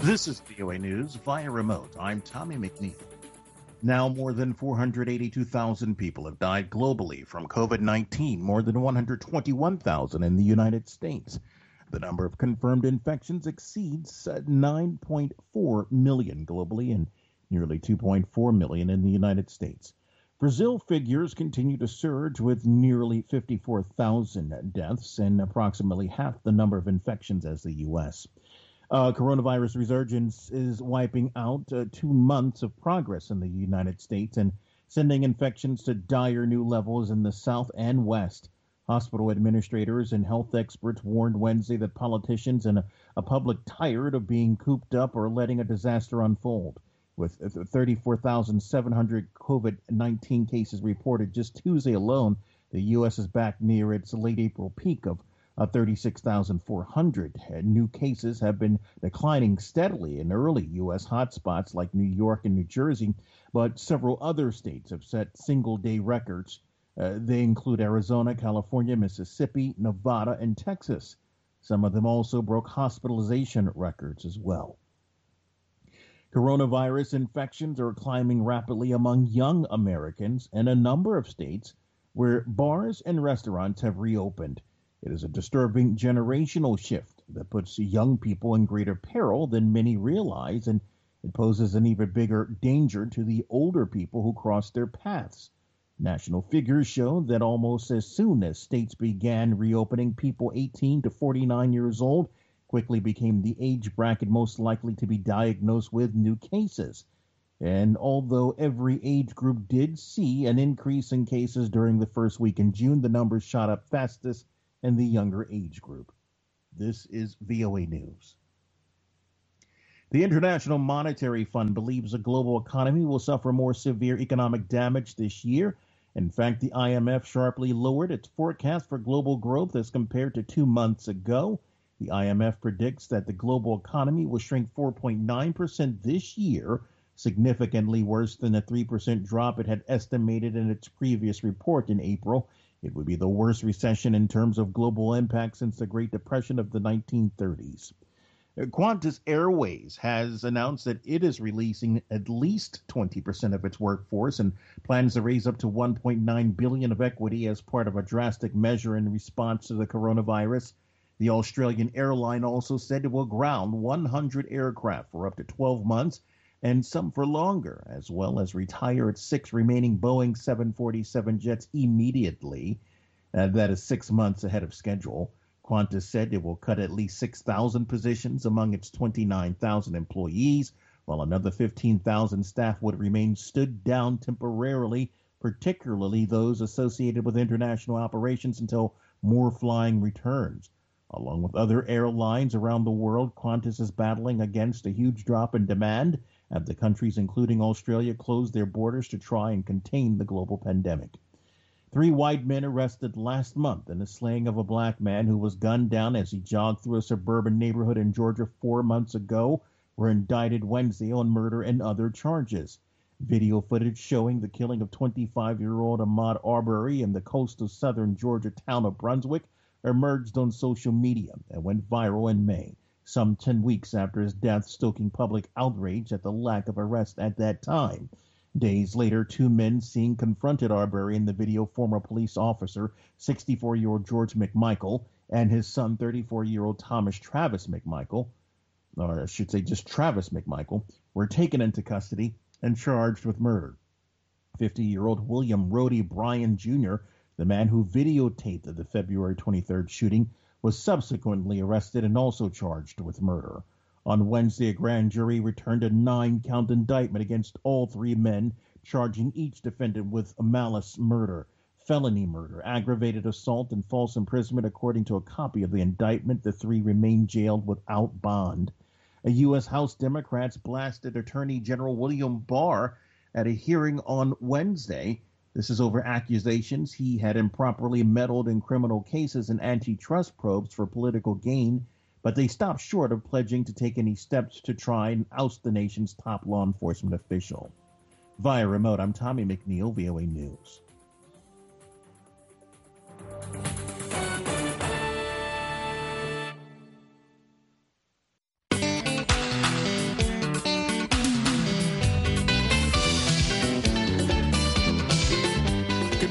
This is VOA News via remote. I'm Tommy McNeil. Now more than 482,000 people have died globally from COVID-19, more than 121,000 in the United States. The number of confirmed infections exceeds 9.4 million globally and nearly 2.4 million in the United States. Brazil figures continue to surge with nearly 54,000 deaths and approximately half the number of infections as the U.S. Coronavirus resurgence is wiping out 2 months of progress in the United States and sending infections to dire new levels in the South and West. Hospital administrators and health experts warned Wednesday that politicians and a public tired of being cooped up are letting a disaster unfold. With 34,700 COVID-19 cases reported just Tuesday alone, the U.S. is back near its late April peak of 36,400. New cases have been declining steadily in early U.S. hotspots like New York and New Jersey, but several other states have set single-day records. They include Arizona, California, Mississippi, Nevada, and Texas. Some of them also broke hospitalization records as well. Coronavirus infections are climbing rapidly among young Americans in a number of states where bars and restaurants have reopened. It is a disturbing generational shift that puts young people in greater peril than many realize, and it poses an even bigger danger to the older people who cross their paths. National figures show that almost as soon as states began reopening, people 18 to 49 years old quickly became the age bracket most likely to be diagnosed with new cases. And although every age group did see an increase in cases during the first week in June, the numbers shot up fastest in the younger age group. This is VOA News. The International Monetary Fund believes the global economy will suffer more severe economic damage this year. In fact, the IMF sharply lowered its forecast for global growth as compared to 2 months ago. The IMF predicts that the global economy will shrink 4.9% this year, significantly worse than the 3% drop it had estimated in its previous report in April. It would be the worst recession in terms of global impact since the Great Depression of the 1930s. Qantas Airways has announced that it is releasing at least 20% of its workforce and plans to raise up to $1.9 billion of equity as part of a drastic measure in response to the coronavirus. The Australian airline also said it will ground 100 aircraft for up to 12 months and some for longer, as well as retire its 6 remaining Boeing 747 jets immediately. That is 6 months ahead of schedule. Qantas said it will cut at least 6,000 positions among its 29,000 employees, while another 15,000 staff would remain stood down temporarily, particularly those associated with international operations until more flying returns. Along with other airlines around the world, Qantas is battling against a huge drop in demand as the countries, including Australia, closed their borders to try and contain the global pandemic. 3 white men arrested last month in the slaying of a black man who was gunned down as he jogged through a suburban neighborhood in Georgia 4 months ago were indicted Wednesday on murder and other charges. Video footage showing the killing of 25-year-old Ahmaud Arbery in the coastal southern Georgia town of Brunswick emerged on social media and went viral in May, some 10 weeks after his death, stoking public outrage at the lack of arrest at that time. Days later, 2 men seen confronted Arbery in the video, former police officer, 64-year-old George McMichael, and his son, 34-year-old Thomas Travis McMichael, or I should say just Travis McMichael, were taken into custody and charged with murder. 50-year-old William Rhodey Bryan Jr., the man who videotaped the February 23rd shooting, was subsequently arrested and also charged with murder. On Wednesday, a grand jury returned a 9-count indictment against all 3 men, charging each defendant with malice murder, felony murder, aggravated assault, and false imprisonment. According to a copy of the indictment, the 3 remain jailed without bond. A U.S. House Democrats blasted Attorney General William Barr at a hearing on Wednesday. This is over accusations he had improperly meddled in criminal cases and antitrust probes for political gain, but they stopped short of pledging to take any steps to try and oust the nation's top law enforcement official. Via remote, I'm Tommy McNeil, VOA News.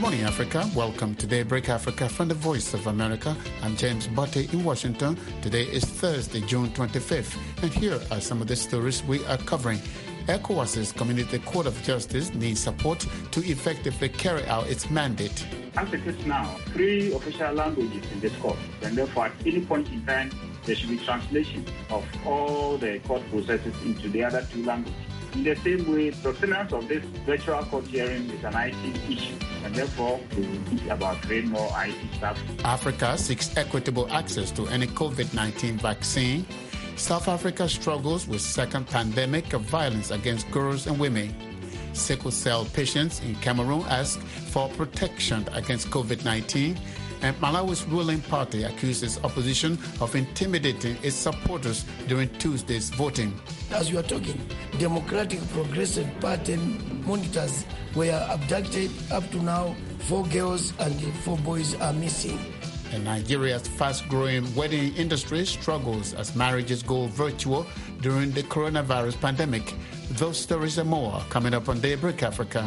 morning, Africa. Welcome to Daybreak Africa from the Voice of America. I'm James Botte in Washington. Today is Thursday, June 25th, and here are some of the stories we are covering. ECOWAS's Community Court of Justice needs support to effectively carry out its mandate. As it is now, 3 official languages in this court, and therefore at any point in time, there should be translation of all the court processes into the other 2 languages. In the same way, sustenance of this virtual court hearing is an IT issue, and therefore we will need about 3 more IT staff. Africa seeks equitable access to any COVID-19 vaccine. South Africa struggles with second pandemic of violence against girls and women. Sickle cell patients in Cameroon ask for protection against COVID-19. And Malawi's ruling party accuses opposition of intimidating its supporters during Tuesday's voting. As we are talking, Democratic Progressive Party monitors were abducted. Up to now, 4 girls and 4 boys are missing. And Nigeria's fast-growing wedding industry struggles as marriages go virtual during the coronavirus pandemic. Those stories and more are coming up on Daybreak Africa.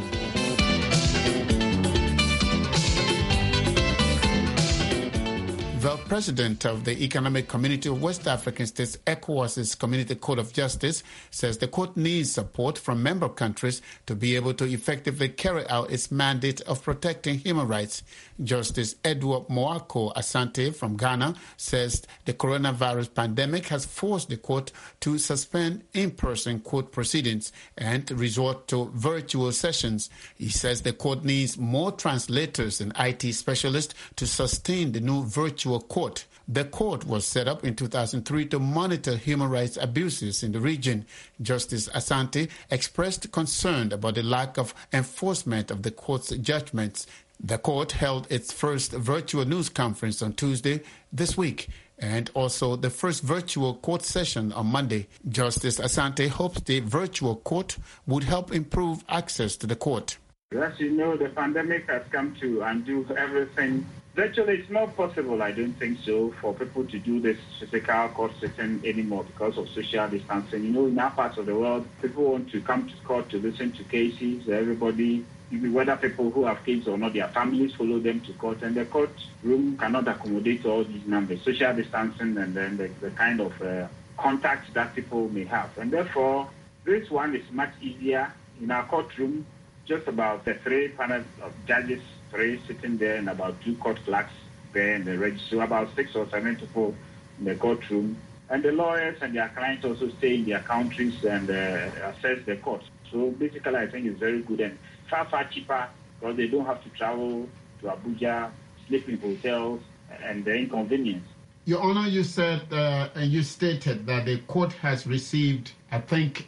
The president of the Economic Community of West African States, ECOWAS's Community Court of Justice, says the court needs support from member countries to be able to effectively carry out its mandate of protecting human rights. Justice Edward Moako Asante from Ghana says the coronavirus pandemic has forced the court to suspend in-person court proceedings and resort to virtual sessions. He says the court needs more translators and IT specialists to sustain the new virtual court. The court was set up in 2003 to monitor human rights abuses in the region. Justice Asante expressed concern about the lack of enforcement of the court's judgments. The court held its first virtual news conference on Tuesday this week and also the first virtual court session on Monday. Justice Asante hopes the virtual court would help improve access to the court. As you know, the pandemic has come to undo everything. Virtually, it's not possible, I don't think so, for people to do this physical court sitting anymore because of social distancing. You know, in our parts of the world, people want to come to court to listen to cases. Everybody, whether people who have kids or not, their families follow them to court, and the court room cannot accommodate all these numbers, social distancing and then the kind of contacts that people may have. And therefore, this one is much easier. In our courtroom, just about the 3 panels of judges, 3 sitting there, and about 2 court clerks there in the register. So about 6 or 7 people in the courtroom. And the lawyers and their clients also stay in their countries and assess the court. So basically, I think it's very good and far, far cheaper because they don't have to travel to Abuja, sleep in hotels, and the inconvenience. Your Honor, you said and you stated that the court has received, I think,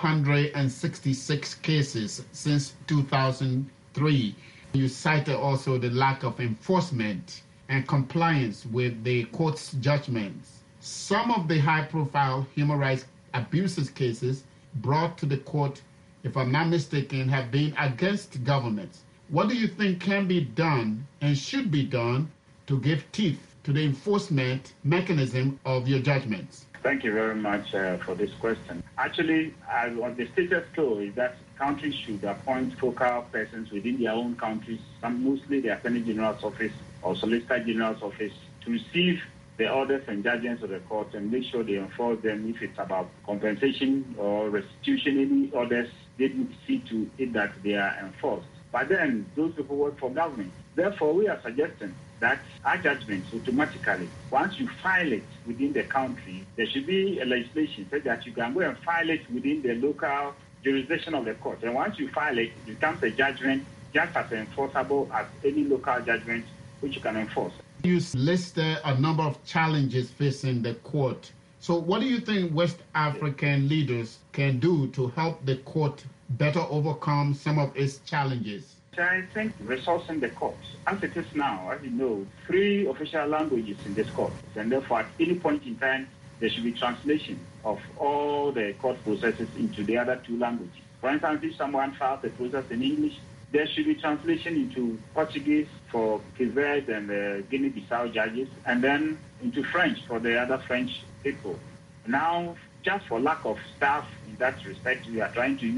466 cases since 2003. You cited also the lack of enforcement and compliance with the court's judgments. Some of the high-profile human rights abuses cases brought to the court, if I'm not mistaken, have been against governments. What do you think can be done and should be done to give teeth to the enforcement mechanism of your judgments? Thank you very much for this question. Actually, what the status quo is that countries should appoint focal persons within their own countries, mostly the Attorney General's office or Solicitor General's office, to receive the orders and judgments of the court and make sure they enforce them. If it's about compensation or restitution, any orders, they need to see to it that they are enforced. But then, those people work for government. Therefore, we are suggesting that our judgments automatically, once you file it within the country, there should be a legislation so that you can go and file it within the local jurisdiction of the court. And once you file it, it becomes a judgment just as enforceable as any local judgment which you can enforce. You listed a number of challenges facing the court. So what do you think West African leaders can do to help the court better overcome some of its challenges? I think resourcing the courts. As it is now, as you know, 3 official languages in this court. And therefore, at any point in time, there should be translation of all the court processes into the other 2 languages. For instance, if someone files a process in English, there should be translation into Portuguese for Cape Verde and Guinea-Bissau judges, and then into French for the other French people. Now, just for lack of staff in that respect, we are trying to use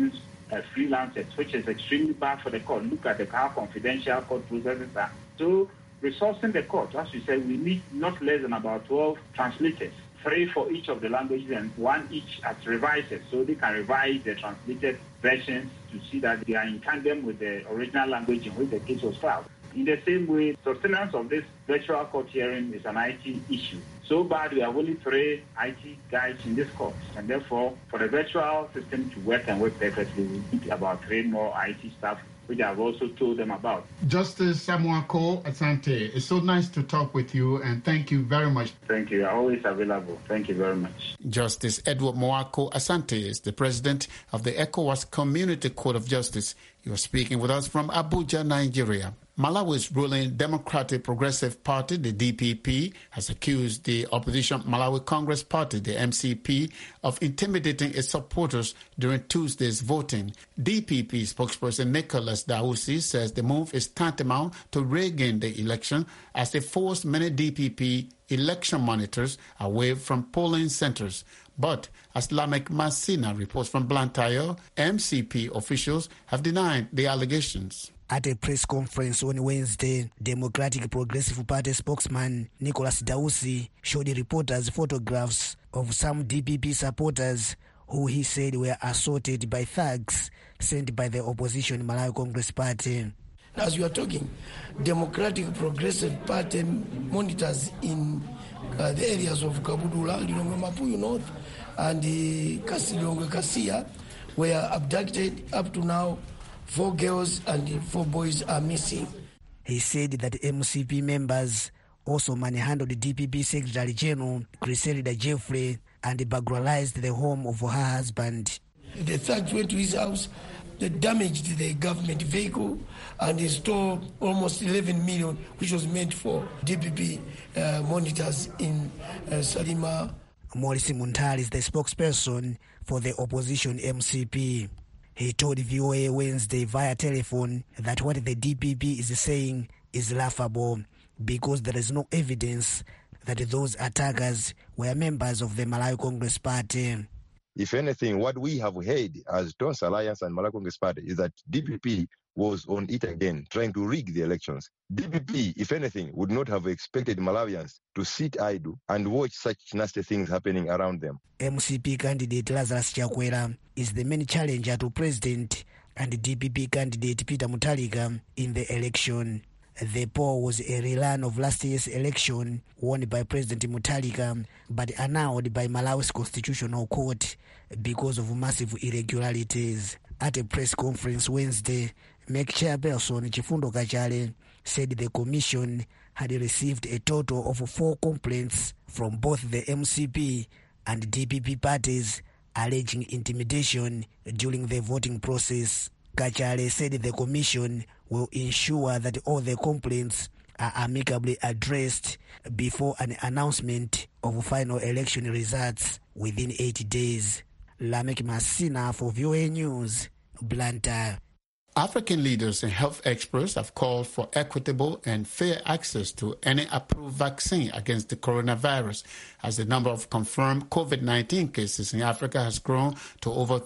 freelancers, which is extremely bad for the court. Look at how confidential court processes are. So resourcing the court, as you said, we need not less than about 12 translators, 3 for each of the languages and 1 each as revisers, so they can revise the translated versions to see that they are in tandem with the original language in which the case was filed. In the same way, sustenance of this virtual court hearing is an IT issue. So bad we have only 3 IT guys in this court, and therefore, for the virtual system to work and work perfectly, we need about 3 more IT staff, which I've also told them about. Justice Amoako Asante, it's so nice to talk with you, and thank you very much. Thank you. I'm always available. Thank you very much. Justice Edward Moako Asante is the president of the ECOWAS Community Court of Justice. You are speaking with us from Abuja, Nigeria. Malawi's ruling Democratic Progressive Party, the DPP, has accused the opposition Malawi Congress Party, the MCP, of intimidating its supporters during Tuesday's voting. DPP spokesperson Nicholas Dausi says the move is tantamount to rigging the election as they forced many DPP election monitors away from polling centers. But as Lamek Masina reports from Blantyre, MCP officials have denied the allegations. At a press conference on Wednesday, Democratic Progressive Party spokesman Nicholas Dausi showed reporters photographs of some DPP supporters who he said were assaulted by thugs sent by the opposition Malawi Congress Party. As you are talking, Democratic Progressive Party monitors in the areas of Kabudula, Lilongwe Mapuyu North, and Kasilongwe Kasia were abducted. Up to now, 4 girls and 4 boys are missing. He said that MCP members also manhandled DPP Secretary General Griselda Jeffrey and burglarized the home of her husband. The thugs went to his house, they damaged the government vehicle, and they stole almost 11 million, which was meant for DPP monitors in Salima. Maurice Muntari is the spokesperson for the opposition MCP. He told VOA Wednesday via telephone that what the DPP is saying is laughable because there is no evidence that those attackers were members of the Malawi Congress Party. If anything, what we have heard as Tons Alliance and Malawi Congress Party is that DPP was on it again, trying to rig the elections. DPP, if anything, would not have expected Malawians to sit idle and watch such nasty things happening around them. MCP candidate Lazarus Chakwera is the main challenger to president and DPP candidate Peter Mutharika in the election. The poll was a rerun of last year's election won by President Mutharika but annulled by Malawi's Constitutional Court because of massive irregularities. At a press conference Wednesday, MEC chairperson Chifundo Kachale said the commission had received a total of 4 complaints from both the MCP and DPP parties alleging intimidation during the voting process. Kachale said the commission will ensure that all the complaints are amicably addressed before an announcement of final election results within 80 days. Lamek Masina for VOA News, Blantyre. African leaders and health experts have called for equitable and fair access to any approved vaccine against the coronavirus, as the number of confirmed COVID-19 cases in Africa has grown to over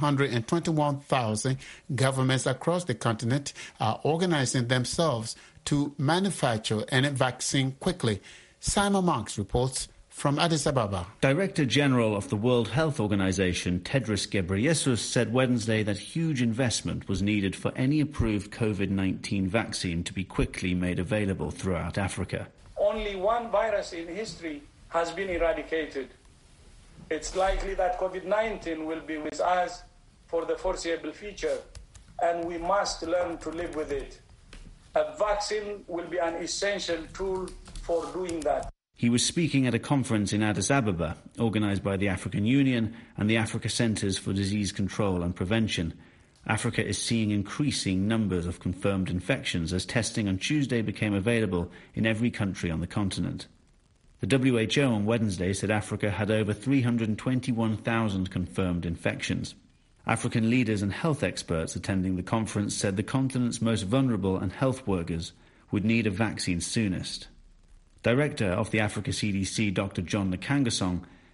321,000. Governments across the continent are organizing themselves to manufacture any vaccine quickly. Simon Marks reports from Addis Ababa. Director General of the World Health Organization, Tedros Ghebreyesus, said Wednesday that huge investment was needed for any approved COVID-19 vaccine to be quickly made available throughout Africa. Only one virus in history has been eradicated. It's likely that COVID-19 will be with us for the foreseeable future, and we must learn to live with it. A vaccine will be an essential tool for doing that. He was speaking at a conference in Addis Ababa, organised by the African Union and the Africa Centres for Disease Control and Prevention. Africa is seeing increasing numbers of confirmed infections as testing on Tuesday became available in every country on the continent. The WHO on Wednesday said Africa had over 321,000 confirmed infections. African leaders and health experts attending the conference said the continent's most vulnerable and health workers would need a vaccine soonest. Director of the Africa CDC, Dr. John Nkangasong,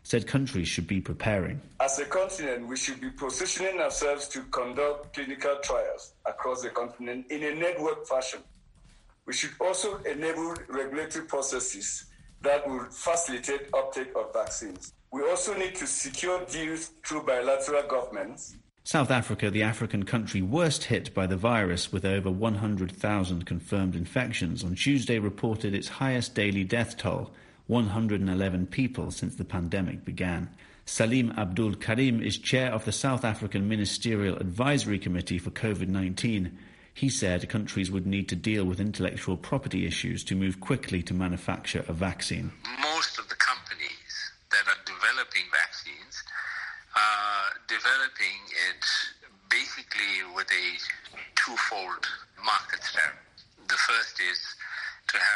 said countries should be preparing. As a continent, we should be positioning ourselves to conduct clinical trials across the continent in a network fashion. We should also enable regulatory processes that will facilitate uptake of vaccines. We also need to secure deals through bilateral governments. South Africa, the African country worst hit by the virus with over 100,000 confirmed infections, on Tuesday reported its highest daily death toll, 111 people since the pandemic began. Salim Abdul Karim is chair of the South African Ministerial Advisory Committee for COVID-19. He said countries would need to deal with intellectual property issues to move quickly to manufacture a vaccine. Most of the companies that are developing vaccines are developing it basically with a twofold market strategy. The first is to have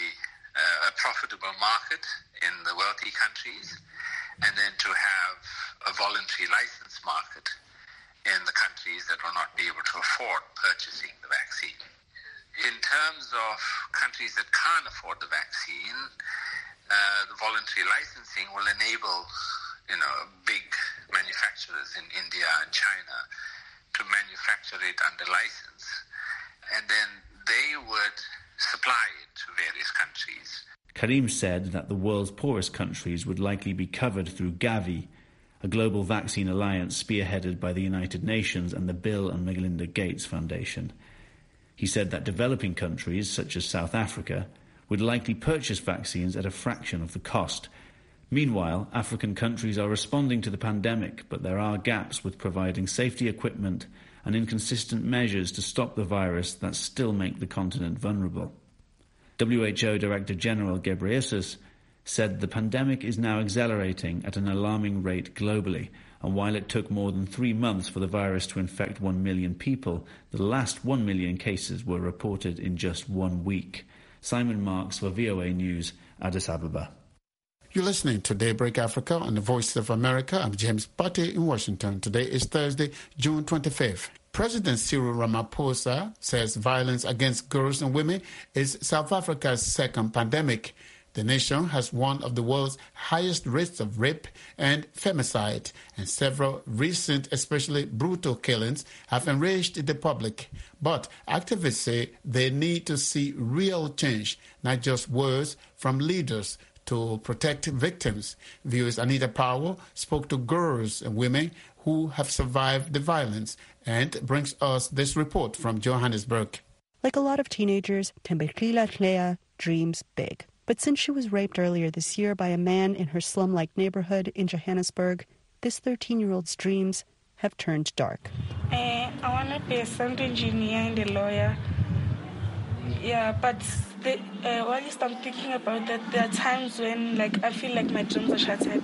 a profitable market in the wealthy countries, and then to have a voluntary license market in the countries that will not be able to afford purchasing the vaccine. In terms of countries that can't afford the vaccine, the voluntary licensing will enable big manufacturers in India and China to manufacture it under license, and then they would supply it to various countries. Karim said that the world's poorest countries would likely be covered through Gavi, a global vaccine alliance spearheaded by the United Nations and the Bill and Melinda Gates Foundation. He said that developing countries, such as South Africa, would likely purchase vaccines at a fraction of the cost. Meanwhile, African countries are responding to the pandemic, but there are gaps with providing safety equipment and inconsistent measures to stop the virus that still make the continent vulnerable. WHO Director General Ghebreyesus said the pandemic is now accelerating at an alarming rate globally, and while it took more than 3 months for the virus to infect 1 million people, the last 1 million cases were reported in just 1 week. Simon Marks for VOA News, Addis Ababa. You're listening to Daybreak Africa on the Voice of America. I'm James Butte in Washington. Today is Thursday, June 25th. President Cyril Ramaphosa says violence against girls and women is South Africa's second pandemic. The nation has one of the world's highest rates of rape and femicide, and several recent, especially brutal killings have enraged the public. But activists say they need to see real change, not just words from leaders to protect victims. Viewers Anita Powell spoke to girls and women who have survived the violence and brings us this report from Johannesburg. Like a lot of teenagers, Thembekile Tlea dreams big. But since she was raped earlier this year by a man in her slum-like neighborhood in Johannesburg, this 13-year-old's dreams have turned dark. I want to be a sound engineer and a lawyer. Yeah, but while I'm thinking about that, there are times when I feel like my dreams are shattered.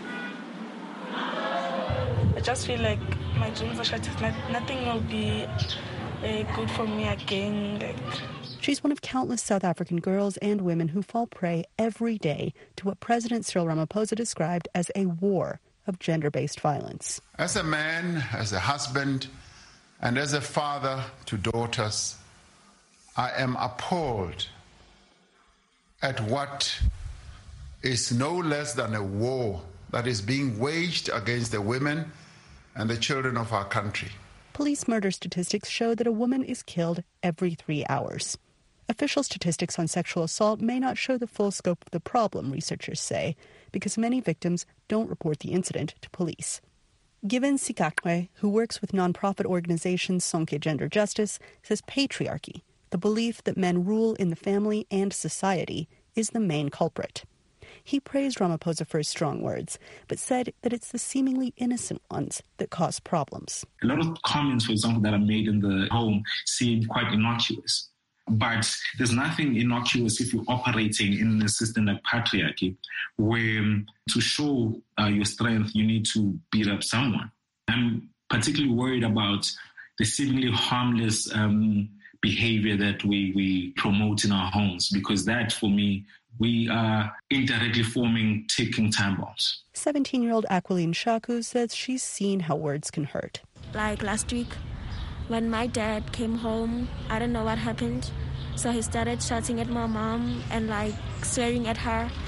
I just feel like my dreams are shattered. Nothing will be good for me again. She's one of countless South African girls and women who fall prey every day to what President Cyril Ramaphosa described as a war of gender-based violence. As a man, as a husband, and as a father to daughters, I am appalled at what is no less than a war that is being waged against the women and the children of our country. Police murder statistics show that a woman is killed every 3 hours. Official statistics on sexual assault may not show the full scope of the problem, researchers say, because many victims don't report the incident to police. Given Sikakwe, who works with nonprofit organization Sonke Gender Justice, says patriarchy, the belief that men rule in the family and society, is the main culprit. He praised Ramaphosa for his strong words, but said that it's the seemingly innocent ones that cause problems. A lot of comments, for example, that are made in the home seem quite innocuous. But there's nothing innocuous if you're operating in a system like patriarchy, where to show your strength, you need to beat up someone. I'm particularly worried about the seemingly harmless behavior that we promote in our homes, because that, for me, we are indirectly forming ticking time bombs. 17-year-old Aquilene Shaku says she's seen how words can hurt. Like last week, when my dad came home, I don't know what happened. So he started shouting at my mom and swearing at her.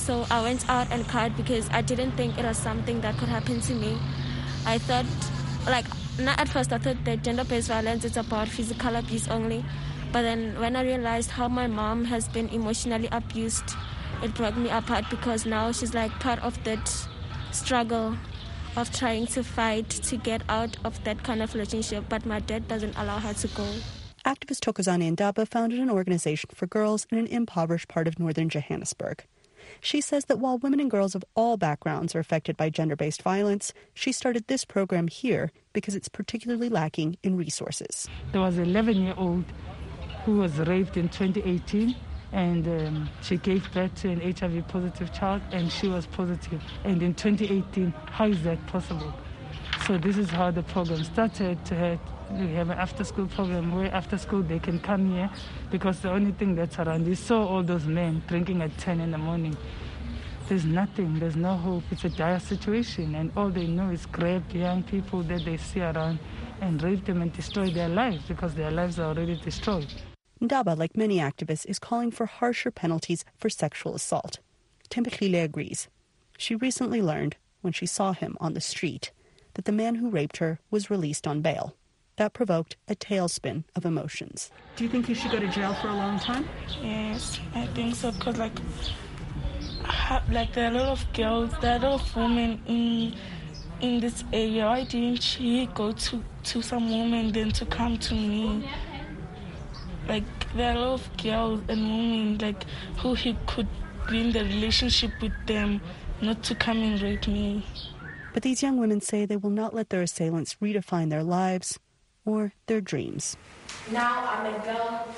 So I went out and cried because I didn't think it was something that could happen to me. I thought, not at first I thought that gender-based violence is about physical abuse only. But then when I realized how my mom has been emotionally abused, it broke me apart because now she's part of that struggle of trying to fight to get out of that kind of relationship, but my dad doesn't allow her to go. Activist Thokozani Ndaba founded an organization for girls in an impoverished part of northern Johannesburg. She says that while women and girls of all backgrounds are affected by gender-based violence, she started this program here because it's particularly lacking in resources. There was an 11-year-old who was raped in 2018, and she gave birth to an HIV-positive child, and she was positive. And in 2018, how is that possible? So this is how the program started. We have an after-school program where after school they can come here because the only thing that's around is saw all those men drinking at 10 in the morning. There's nothing, there's no hope. It's a dire situation, and all they know is grab young people that they see around and rape them and destroy their lives because their lives are already destroyed. Ndaba, like many activists, is calling for harsher penalties for sexual assault. Thembekile agrees. She recently learned, when she saw him on the street, that the man who raped her was released on bail. That provoked a tailspin of emotions. Do you think he should go to jail for a long time? Yes, I think so, because there are a lot of girls, there are a lot of women in this area. Why didn't he go to some women then to come to me? There are a lot of girls and women who he could be in the relationship with them, not to come and rape me. But these young women say they will not let their assailants redefine their lives or their dreams. Now I'm a girl.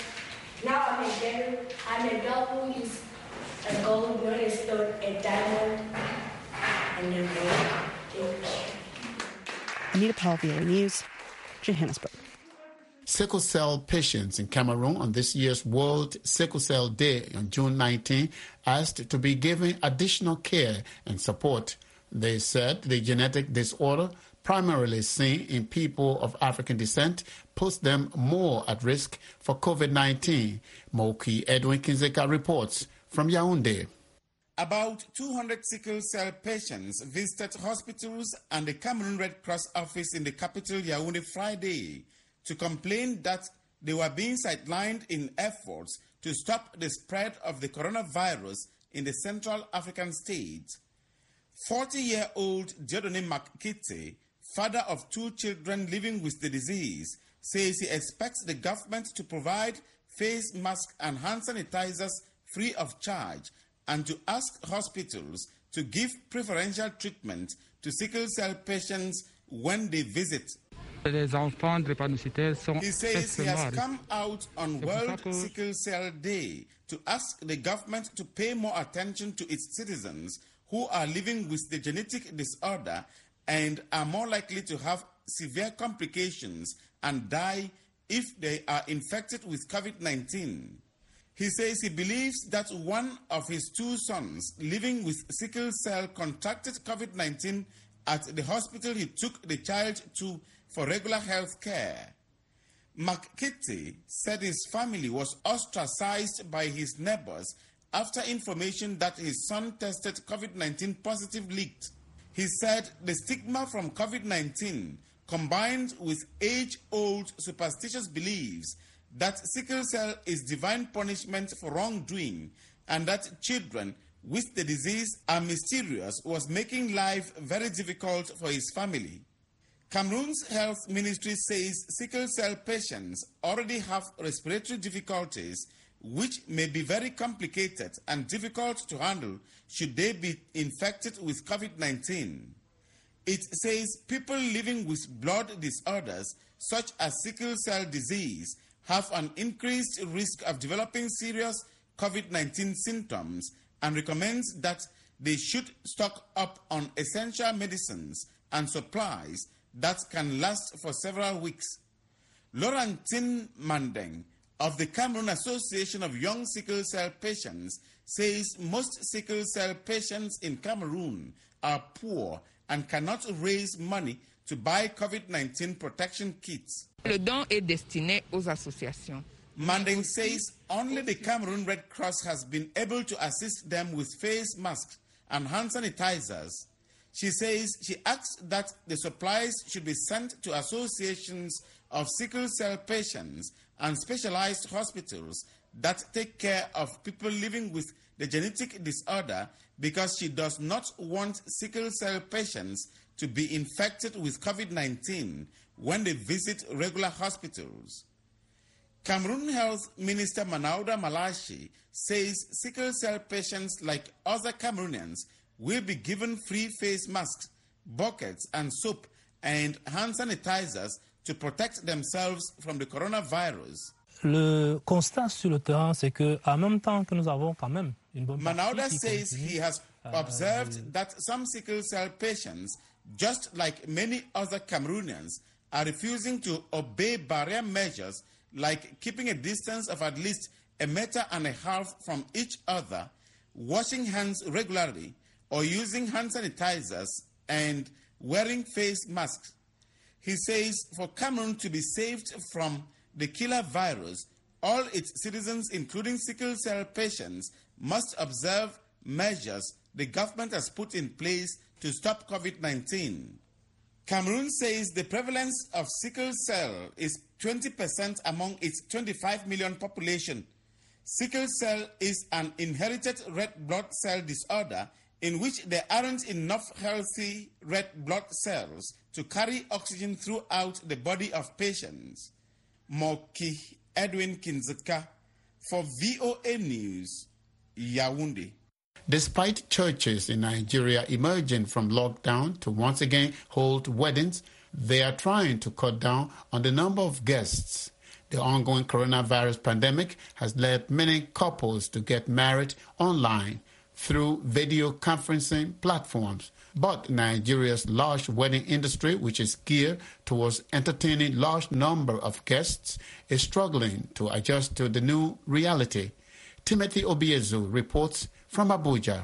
I'm a girl who is a gold, Rolling Stone, a diamond, and a gold. Anita Powell, VOA News, Johannesburg. Sickle cell patients in Cameroon on this year's World Sickle Cell Day on June 19 asked to be given additional care and support. They said the genetic disorder, primarily seen in people of African descent, puts them more at risk for COVID-19. Moki Edwin Kinzeka reports from Yaoundé. About 200 sickle cell patients visited hospitals and the Cameroon Red Cross office in the capital Yaoundé Friday to complain that they were being sidelined in efforts to stop the spread of the coronavirus in the Central African state. 40-year-old Dieudonné Makite, father of 2 children living with the disease, says he expects the government to provide face masks and hand sanitizers free of charge and to ask hospitals to give preferential treatment to sickle cell patients when they visit. He says he has come out on World Sickle Cell Day to ask the government to pay more attention to its citizens who are living with the genetic disorder and are more likely to have severe complications and die if they are infected with COVID-19. He says he believes that one of his 2 sons living with sickle cell contracted COVID-19 at the hospital he took the child to for regular health care. Makite said his family was ostracized by his neighbors after information that his son tested COVID-19 positive leaked. He said the stigma from COVID-19 combined with age-old superstitious beliefs that sickle cell is divine punishment for wrongdoing and that children with the disease are mysterious was making life very difficult for his family. Cameroon's health ministry says sickle cell patients already have respiratory difficulties which may be very complicated and difficult to handle should they be infected with COVID-19. It says people living with blood disorders such as sickle cell disease have an increased risk of developing serious COVID-19 symptoms and recommends that they should stock up on essential medicines and supplies that can last for several weeks. Laurentine Mandeng of the Cameroon Association of Young Sickle Cell Patients says most sickle cell patients in Cameroon are poor and cannot raise money to buy COVID-19 protection kits. Le don est destiné aux associations. Manding says only the Cameroon Red Cross has been able to assist them with face masks and hand sanitizers. She says she asks that the supplies should be sent to associations of sickle cell patients and specialized hospitals that take care of people living with the genetic disorder, because she does not want sickle cell patients to be infected with COVID-19 when they visit regular hospitals. Cameroon Health Minister Manauda Malashi says sickle cell patients like other Cameroonians will be given free face masks, buckets and soap and hand sanitizers to protect themselves from the coronavirus. Le constat sur le terrain, c'est que, en même temps que nous avons quand même une bonne Manauda says he has observed that some sickle cell patients, just like many other Cameroonians, are refusing to obey barrier measures like keeping a distance of at least 1.5 meters from each other, washing hands regularly, or using hand sanitizers and wearing face masks. He says for Cameroon to be saved from the killer virus, all its citizens, including sickle cell patients, must observe measures the government has put in place to stop COVID-19. Cameroon says the prevalence of sickle cell is 20% among its 25 million population. Sickle cell is an inherited red blood cell disorder in which there aren't enough healthy red blood cells to carry oxygen throughout the body of patients. Moki Edwin Kinzeka for VOA News, Yaoundé. Despite churches in Nigeria emerging from lockdown to once again hold weddings, they are trying to cut down on the number of guests. The ongoing coronavirus pandemic has led many couples to get married online through video conferencing platforms. But Nigeria's large wedding industry, which is geared towards entertaining large number of guests, is struggling to adjust to the new reality. Timothy Obiezu reports from Abuja.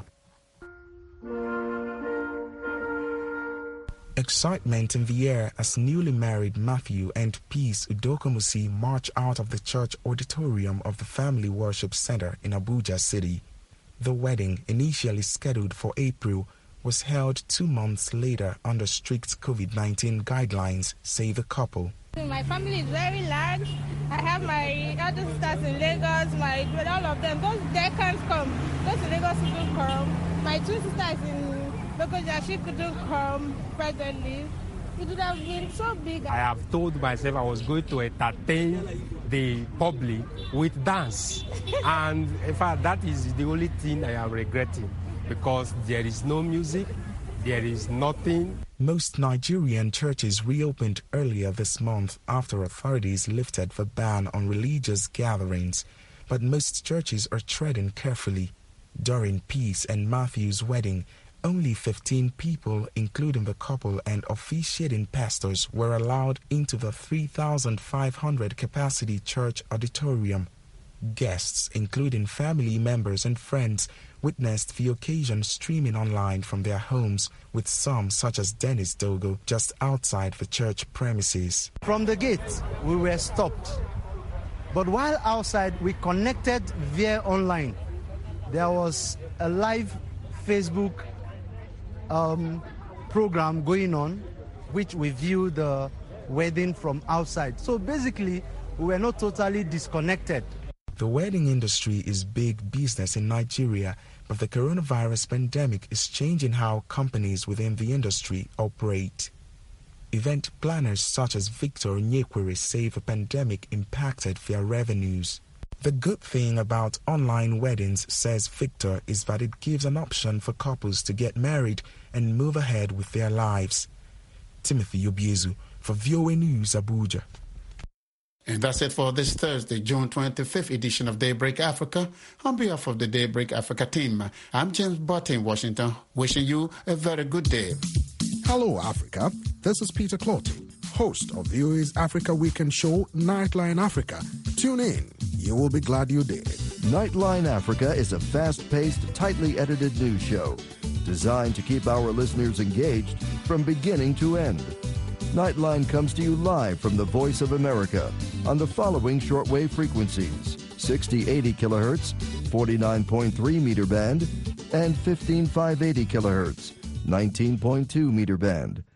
Excitement in the air as newly married Matthew and Peace Udokamusi march out of the church auditorium of the Family Worship Center in Abuja City. The wedding, initially scheduled for April, was held 2 months later under strict COVID-19 guidelines, say the couple. My family is very large. I have my other sisters in Lagos, with all of them. They can't come. Those in Lagos couldn't come. My two sisters in Lokoja, she couldn't come presently. It would have been so big. I have told myself I was going to entertain the public with dance. And in fact, that is the only thing I am regretting, because there is no music, there is nothing. Most Nigerian churches reopened earlier this month after authorities lifted the ban on religious gatherings, but most churches are treading carefully. During Peace and Matthew's wedding, only 15 people, including the couple and officiating pastors, were allowed into the 3,500 capacity church auditorium. Guests, including family members and friends, witnessed the occasion streaming online from their homes, with some, such as Dennis Dogo, just outside the church premises. From the gate, we were stopped. But while outside, we connected via online. There was a live Facebook program going on, which we viewed the wedding from outside. So basically, we were not totally disconnected. The wedding industry is big business in Nigeria, but the coronavirus pandemic is changing how companies within the industry operate. Event planners such as Victor Nyekwere say the pandemic impacted their revenues. The good thing about online weddings, says Victor, is that it gives an option for couples to get married and move ahead with their lives. Timothy Obiezu for VOA News, Abuja. And that's it for this Thursday, June 25th edition of Daybreak Africa. On behalf of the Daybreak Africa team, I'm James Butt in Washington, wishing you a very good day. Hello, Africa. This is Peter Clotty, host of VOA's Africa Weekend show, Nightline Africa. Tune in. You will be glad you did. Nightline Africa is a fast-paced, tightly edited news show designed to keep our listeners engaged from beginning to end. Nightline comes to you live from the Voice of America on the following shortwave frequencies: 6080 kilohertz, 49.3 meter band, and 15580 kilohertz, 19.2 meter band.